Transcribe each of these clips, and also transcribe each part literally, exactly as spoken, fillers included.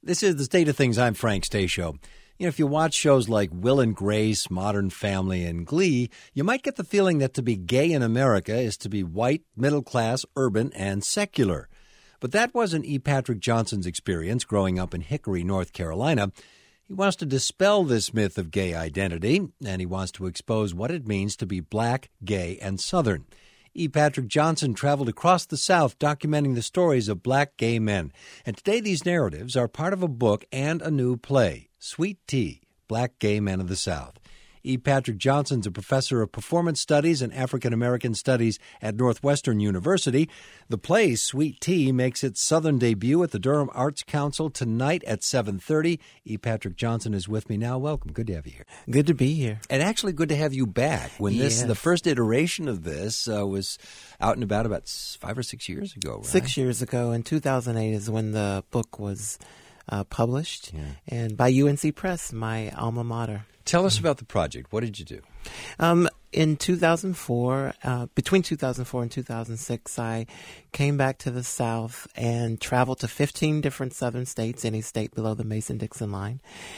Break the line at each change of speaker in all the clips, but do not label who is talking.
This is The State of Things. I'm Frank Stasio. You know, if you watch shows like Will and Grace, Modern Family, and Glee, you might get the feeling that to be gay in America is to be white, middle-class, urban, and secular. But that wasn't E. Patrick Johnson's experience growing up in Hickory, North Carolina. He wants to dispel this myth of gay identity, and he wants to expose what it means to be black, gay, and Southern. E. Patrick Johnson traveled across the South documenting the stories of black gay men. And today these narratives are part of a book and a new play, Sweet Tea, Black Gay Men of the South. E. Patrick Johnson's a professor of performance studies and African American studies at Northwestern University. The play, Sweet Tea, makes its Southern debut at the Durham Arts Council tonight at seven thirty. E. Patrick Johnson is with me now. Welcome. Good to have you here.
Good to be here.
And actually good to have you back. When this,
yes.
the first iteration of this uh, was out and about about five or six years ago, right?
Six years ago. In two thousand eight is when the book was uh, published, yeah. and by U N C Press, my alma mater.
Tell us about the project. What did you do?
Um, in two thousand four, uh, between two thousand four and two thousand six, I came back to the South and traveled to fifteen different Southern states, any state below the Mason-Dixon line,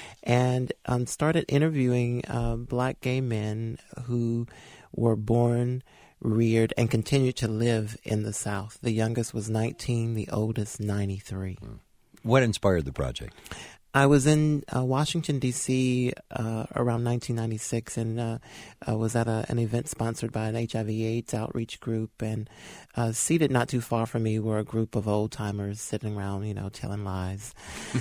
and um, started interviewing uh, black gay men who were born, reared, and continued to live in the South. The youngest was nineteen, the oldest ninety-three.
What inspired the project?
I was in uh, Washington, D C uh, around nineteen ninety-six, and uh, I was at a, an event sponsored by an H I V AIDS outreach group, and uh, seated not too far from me were a group of old-timers sitting around, you know, telling lies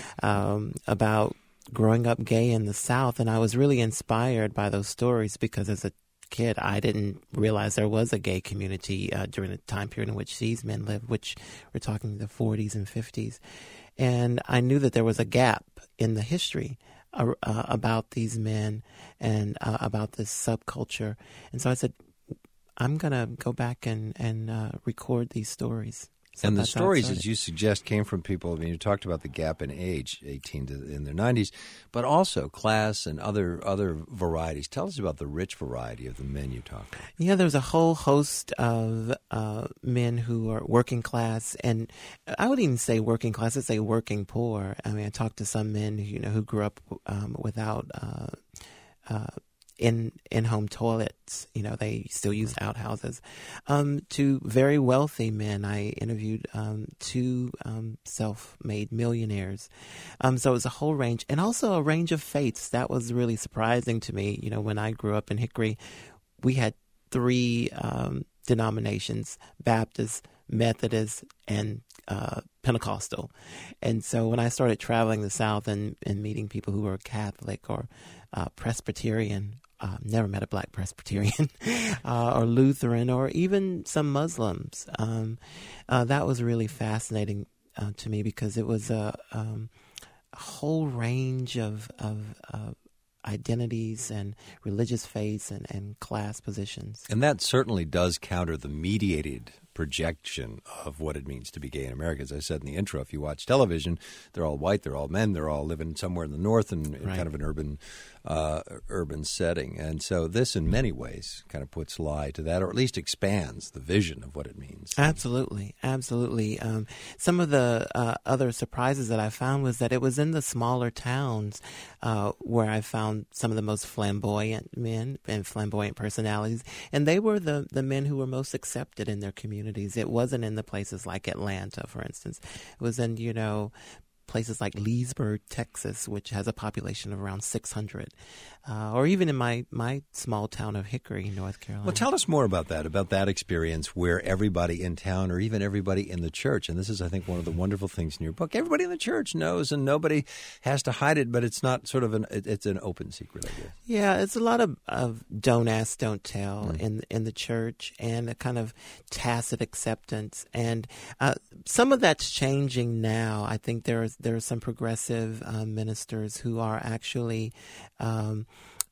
um, about growing up gay in the South, and I was really inspired by those stories because as a kid, I didn't realize there was a gay community uh, during the time period in which these men lived, which we're talking the forties and fifties. And I knew that there was a gap in the history uh, uh, about these men and uh, about this subculture. And so I said, I'm going to go back and, and uh, record these stories. So
and the stories, as you suggest, came from people. I mean, you talked about the gap in age, eighteen to in their nineties, but also class and other other varieties. Tell us about the rich variety of the men you talked about.
Yeah, there's a whole host of uh, men who are working class, and I would even say working class. I'd say working poor. I mean, I talked to some men, you know, who grew up um, without. Uh, uh, in in-home toilets, you know, they still use outhouses, um, to very wealthy men. I interviewed um, two um, self-made millionaires. Um, so it was a whole range, and also a range of faiths. That was really surprising to me. You know, when I grew up in Hickory, we had three um, denominations, Baptist, Methodist, and uh, Pentecostal. And so when I started traveling the South and, and meeting people who were Catholic or uh, Presbyterian, uh, never met a black Presbyterian, uh, or Lutheran, or even some Muslims, um, uh, that was really fascinating uh, to me because it was a, um, a whole range of, of, of identities and religious faiths and, and class positions.
And that certainly does counter the mediated projection of what it means to be gay in America. As I said in the intro, if you watch television, they're all white, they're all men, they're all living somewhere in the north and in
right.
kind of an urban uh, urban setting. And so this, in many ways, kind of puts lie to that, or at least expands the vision of what it means.
Absolutely, absolutely. Um, some of the uh, other surprises that I found was that it was in the smaller towns uh, where I found some of the most flamboyant men and flamboyant personalities, and they were the, the men who were most accepted in their communities. It wasn't in the places like Atlanta, for instance. It was in, you know, places like Leesburg, Texas, which has a population of around six hundred, uh, or even in my, my small town of Hickory, North Carolina.
Well, tell us more about that, about that experience where everybody in town or even everybody in the church, and this is, I think, one of the wonderful things in your book, everybody in the church knows and nobody has to hide it, but it's not sort of an, it, it's an open secret, I guess.
Yeah, it's a lot of, of don't ask, don't tell
Mm.
in in the church, and a kind of tacit acceptance. And uh, some of that's changing now. I think there is there are some progressive uh, ministers who are actually um,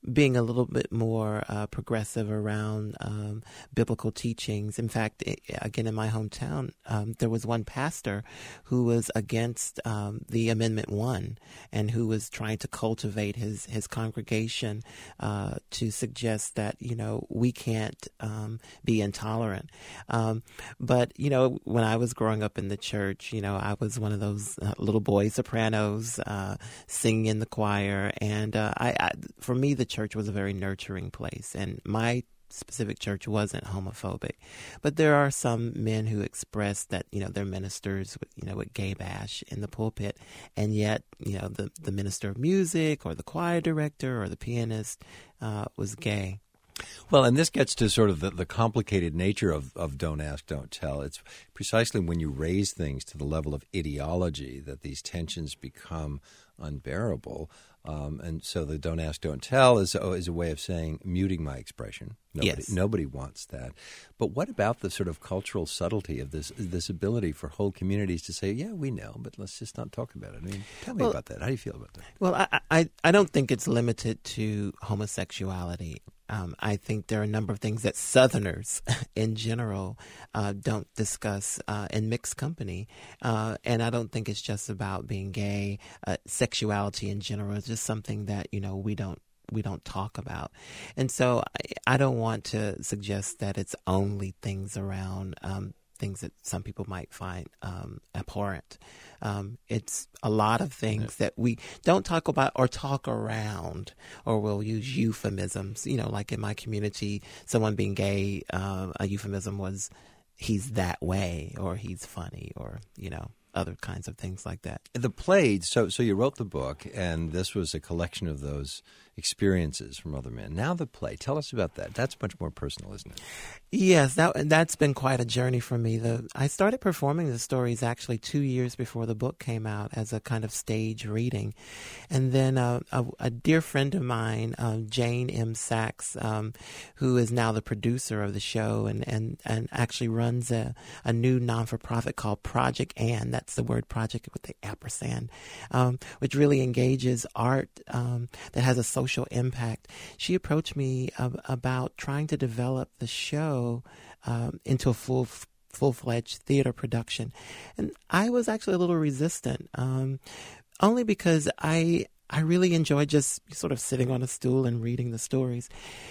being a little bit more uh, progressive around um, biblical teachings. In fact, it, again, in my hometown, um, there was one pastor who was against um, the Amendment One and who was trying to cultivate his, his congregation uh, to suggest that, you know, we can't um, be intolerant. Um, but, you know, when I was growing up in the church, you know, I was one of those uh, little boy sopranos uh, singing in the choir. And uh, I, I, for me, the church was a very nurturing place, and my specific church wasn't homophobic. But there are some men who express that, you know, they're ministers with, you know, with gay bash in the pulpit, and yet, you know, the, the minister of music or the choir director or the pianist uh, was gay.
Well, and this gets to sort of the, the complicated nature of, of Don't Ask, Don't Tell. It's precisely when you raise things to the level of ideology that these tensions become unbearable. Um, and so the Don't Ask, Don't Tell is, is a way of saying muting my expression. Nobody,
yes.
Nobody wants that. But what about the sort of cultural subtlety of this this ability for whole communities to say, yeah, we know, but let's just not talk about it? I mean, tell me
well,
about that. How do you feel about that?
Well, I, I, I don't think it's limited to homosexuality. Um, I think there are a number of things that Southerners in general uh, don't discuss uh, in mixed company. Uh, and I don't think it's just about being gay. Uh, sexuality in general is just something that, you know, we don't we don't talk about. And so I, I don't want to suggest that it's only things around um, things that some people might find um, abhorrent. Um, it's a lot of things yeah. that we don't talk about or talk around, or we'll use euphemisms. You know, like in my community, someone being gay, uh, a euphemism was he's that way, or he's funny, or, you know, other kinds of things like that.
The play, so so you wrote the book, and this was a collection of those experiences from other men. Now the play, tell us about that. That's much more personal, isn't it?
Yes, that that's been quite a journey for me. The I started performing the stories actually two years before the book came out as a kind of stage reading, and then uh, a, a dear friend of mine, uh, Jane M. Sachs, um, who is now the producer of the show and and, and actually runs a, a new non-for-profit called Project Ann. That's the word project with the ampersand, um, which really engages art um, that has a social impact. She approached me ab- about trying to develop the show um, into a full full-fledged theater production. And I was actually a little resistant, um, only because I I really enjoy just sort of sitting on a stool and reading the stories.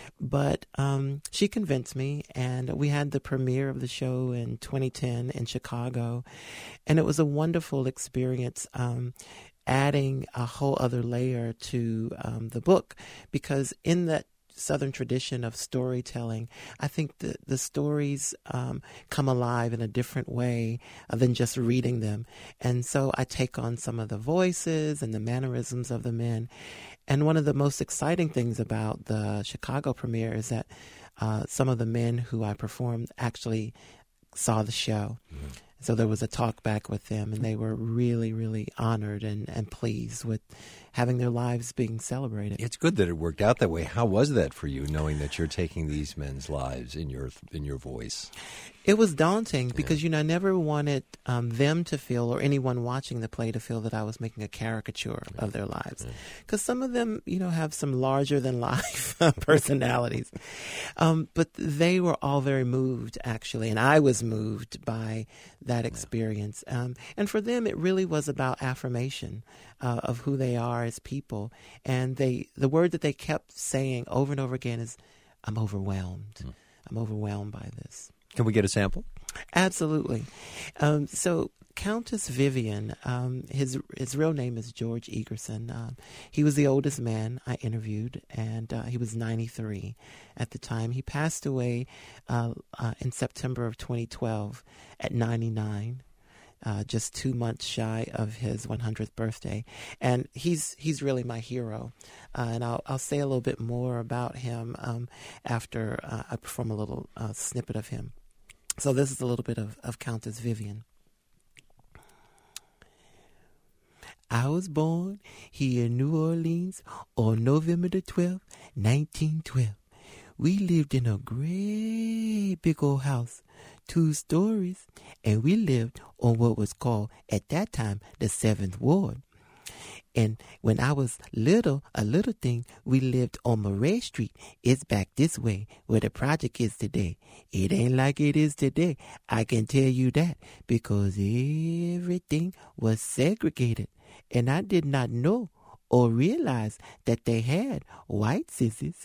But um, she convinced me, and we had the premiere of the show in twenty ten in Chicago, and it was a wonderful experience, um, adding a whole other layer to um, the book, because in that Southern tradition of storytelling, I think the, the stories um, come alive in a different way than just reading them. And so I take on some of the voices and the mannerisms of the men. And one of the most exciting things about the Chicago premiere is that uh, some of the men who I performed actually saw the show. Mm-hmm. So there was a talk back with them, and they were really, really honored and, and pleased with having their lives being celebrated.
It's good that it worked out that way. How was that for you, knowing that you're taking these men's lives in your in your voice?
It was daunting because, yeah. you know, I never wanted um, them to feel, or anyone watching the play to feel, that I was making a caricature yeah. of their lives. Because yeah. some of them, you know, have some larger-than-life personalities. Um, but they were all very moved, actually, and I was moved by that experience. Yeah. Um, and for them, it really was about affirmation uh, of who they are as people. And they the word that they kept saying over and over again is, I'm overwhelmed. Mm. I'm overwhelmed by this.
Can we get a sample?
Absolutely. Um, so Countess Vivian, um, his his real name is George Egerson. Um, he was the oldest man I interviewed, and uh, he was ninety-three at the time. He passed away uh, uh, in September of twenty twelve at ninety-nine. Uh, just two months shy of his one hundredth birthday, and he's he's really my hero. Uh, and I'll I'll say a little bit more about him um, after uh, I perform a little uh, snippet of him. So this is a little bit of, of Countess Vivian. I was born here in New Orleans on November the twelfth, nineteen twelve. We lived in a great big old house, two stories, and we lived on what was called, at that time, the seventh Ward. And when I was little, a little thing, we lived on Murray Street. It's back this way where the project is today. It ain't like it is today. I can tell you that because everything was segregated. And I did not know or realize that they had white sissies.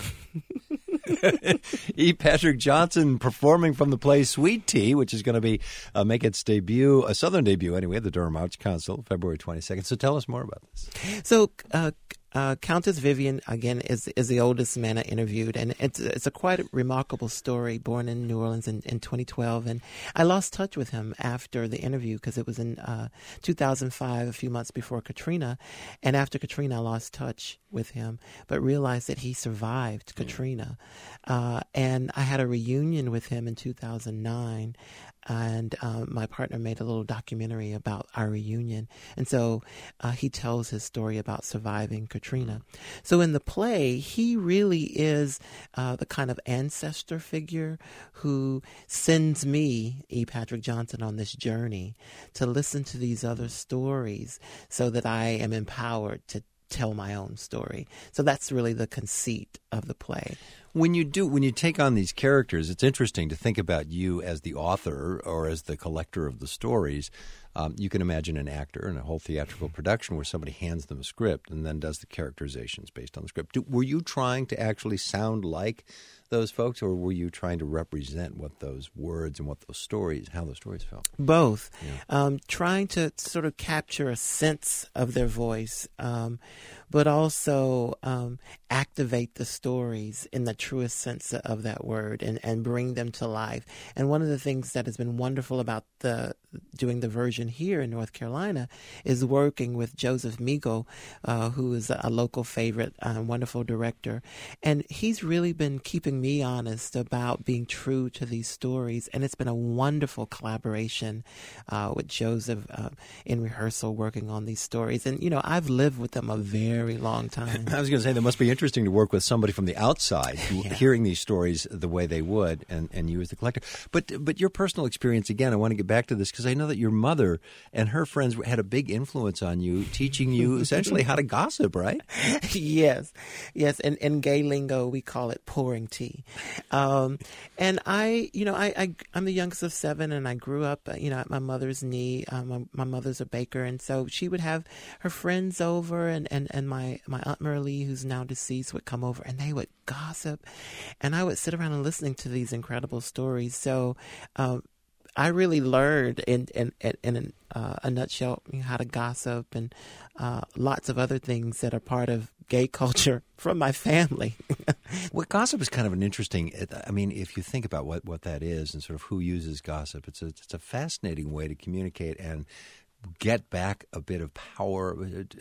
E. Patrick Johnson performing from the play Sweet Tea, which is going to be uh, make its debut, a southern debut anyway, at the Durham Arts Council, February twenty-second. So tell us more about this.
So uh, uh, Countess Vivian, again, is is the oldest man I interviewed, and it's it's a quite a remarkable story. Born in New Orleans in, in twenty twelve, and I lost touch with him after the interview because it was in uh, two thousand five, a few months before Katrina, and after Katrina, I lost touch with him, but realized that he survived Katrina, uh, and I had a reunion with him in two thousand nine. And uh, my partner made a little documentary about our reunion. And so uh, he tells his story about surviving Katrina. So in the play, he really is uh, the kind of ancestor figure who sends me, E. Patrick Johnson, on this journey to listen to these other stories so that I am empowered to tell my own story. So that's really the conceit of the play.
When you do, when you take on these characters, it's interesting to think about you as the author or as the collector of the stories. Um, you can imagine an actor in a whole theatrical production where somebody hands them a script and then does the characterizations based on the script. Do, were you trying to actually sound like those folks, or were you trying to represent what those words and what those stories, how those stories felt?
Both.
Yeah.
Um, trying to sort of capture a sense of their voice, um, but also um, activate the stories in the truest sense of that word and, and bring them to life. And one of the things that has been wonderful about the doing the version here in North Carolina is working with Joseph Migo, uh, who is a local favorite, uh, wonderful director. And he's really been keeping me honest about being true to these stories. And it's been a wonderful collaboration uh, with Joseph uh, in rehearsal working on these stories. And, you know, I've lived with them a very long time.
I was going to say, that must be interesting to work with somebody from the outside, yeah. hearing these stories the way they would, and, and you as the collector. But but your personal experience, again, I want to get back to this, because I know that your mother and her friends had a big influence on you, teaching you essentially how to gossip, right?
Yes. Yes. And in gay lingo, we call it pouring tea. Um, and I, you know, I, I, I'm the youngest of seven, and I grew up, you know, at my mother's knee. Um, my, my mother's a baker, and so she would have her friends over, and, and, and my, my Aunt Merle, who's now deceased, would come over, and they would gossip. And I would sit around and listening to these incredible stories. So, um, I really learned in in in uh, a nutshell how to gossip, and uh, lots of other things that are part of gay culture from my family.
Well, gossip is kind of an interesting. I mean, if you think about what, what that is and sort of who uses gossip, it's a it's a fascinating way to communicate and get back a bit of power.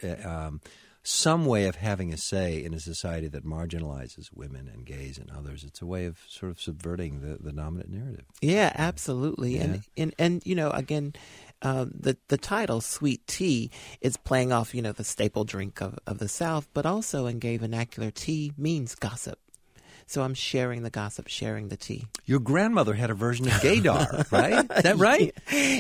Um, some way of having a say in a society that marginalizes women and gays and others. It's a way of sort of subverting the, the dominant narrative.
Yeah, absolutely. Yeah. And, and, and, you know, again, uh, the, the title, Sweet Tea, is playing off, you know, the staple drink of, of the South, but also in gay vernacular, tea means gossip. So I'm sharing the gossip, sharing the tea.
Your grandmother had a version of gaydar, right? Is that right?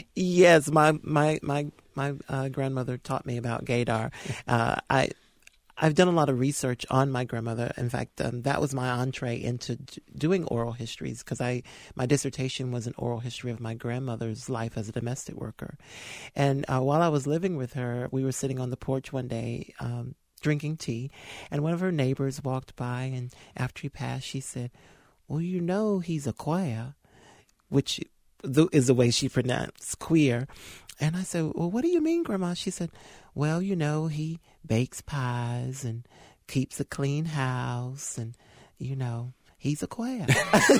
Yes, my my my my uh, grandmother taught me about gaydar. Uh, I I've done a lot of research on my grandmother. In fact, um, that was my entree into d- doing oral histories, because I my dissertation was an oral history of my grandmother's life as a domestic worker. And uh, while I was living with her, we were sitting on the porch one day. Um, drinking tea, and one of her neighbors walked by, and after he passed, she said, well, you know, he's a queer, which is the way she pronounced queer. And I said, well, what do you mean, Grandma? She said, well, you know, he bakes pies and keeps a clean house, and, you know, he's a queer.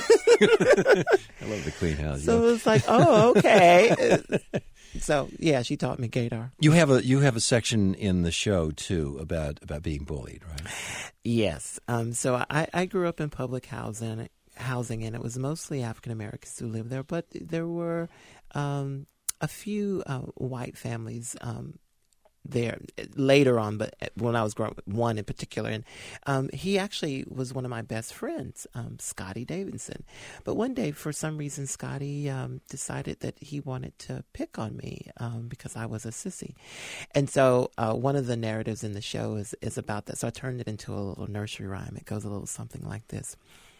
I love the clean house.
So
yeah.
It's like, oh, okay. So yeah, she taught me gaydar.
You have a you have a section in the show too about about being bullied, right?
Yes. Um, so I, I grew up in public housing, housing, and it was mostly African Americans who lived there, but there were um, a few uh, white families um, there later on, but when I was growing up, one in particular. And um, he actually was one of my best friends, um, Scotty Davidson. But one day, for some reason, Scotty um, decided that he wanted to pick on me um, because I was a sissy. And so uh, one of the narratives in the show is, is about that. So I turned it into a little nursery rhyme. It goes a little something like this.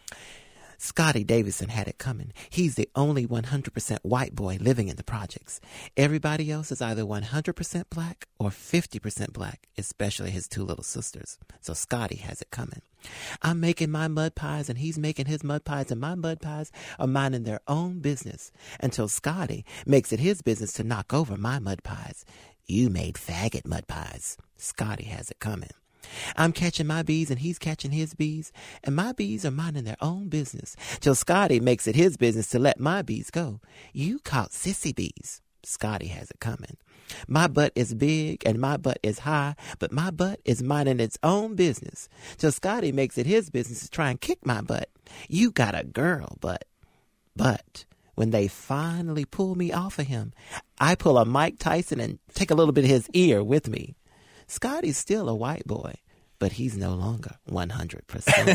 Scotty Davidson had it coming. He's the only one hundred percent white boy living in the projects. Everybody else is either one hundred percent black or fifty percent black, especially his two little sisters. So Scotty has it coming. I'm making my mud pies and he's making his mud pies, and my mud pies are minding their own business until Scotty makes it his business to knock over my mud pies. You made faggot mud pies. Scotty has it coming. I'm catching my bees and he's catching his bees, and my bees are minding their own business till Scotty makes it his business to let my bees go. You caught sissy bees. Scotty has it coming. My butt is big and my butt is high, but my butt is minding its own business till Scotty makes it his business to try and kick my butt. You got a girl butt. But when they finally pull me off of him, I pull a Mike Tyson and take a little bit of his ear with me. Scotty's still a white boy, but he's no longer one hundred percent.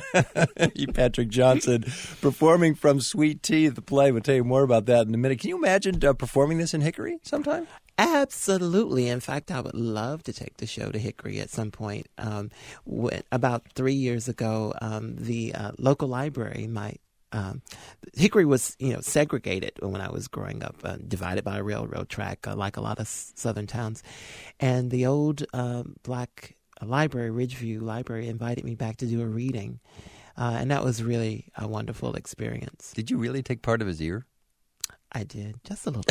E. Patrick Johnson, performing from Sweet Tea, the play. We'll tell you more about that in a minute. Can you imagine uh, performing this in Hickory sometime?
Absolutely. In fact, I would love to take the show to Hickory at some point. Um, when, about three years ago, um, the uh, local library, my Um, Hickory was, you know, segregated when I was growing up, uh, divided by a railroad track, uh, like a lot of s- southern towns. And the old uh, black library, Ridgeview Library, invited me back to do a reading. Uh, and that was really a wonderful experience.
Did you really take part of his ear?
I did, just a little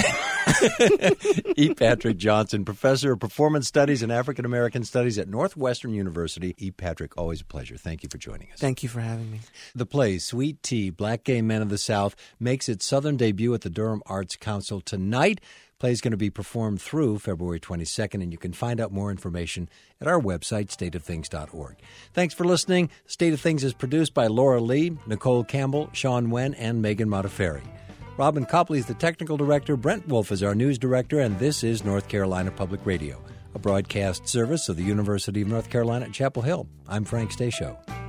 bit.
E. Patrick Johnson, professor of performance studies and African American studies at Northwestern University. E. Patrick, always a pleasure. Thank you for joining us.
Thank you for having me.
The play, Sweet Tea, Black Gay Men of the South, makes its southern debut at the Durham Arts Council tonight. The play is going to be performed through February twenty-second, and you can find out more information at our website, state of things dot org. Thanks for listening. State of Things is produced by Laura Lee, Nicole Campbell, Sean Wen, and Megan Modafferi. Robin Copley is the technical director, Brent Wolf is our news director, and this is North Carolina Public Radio, a broadcast service of the University of North Carolina at Chapel Hill. I'm Frank Stasio.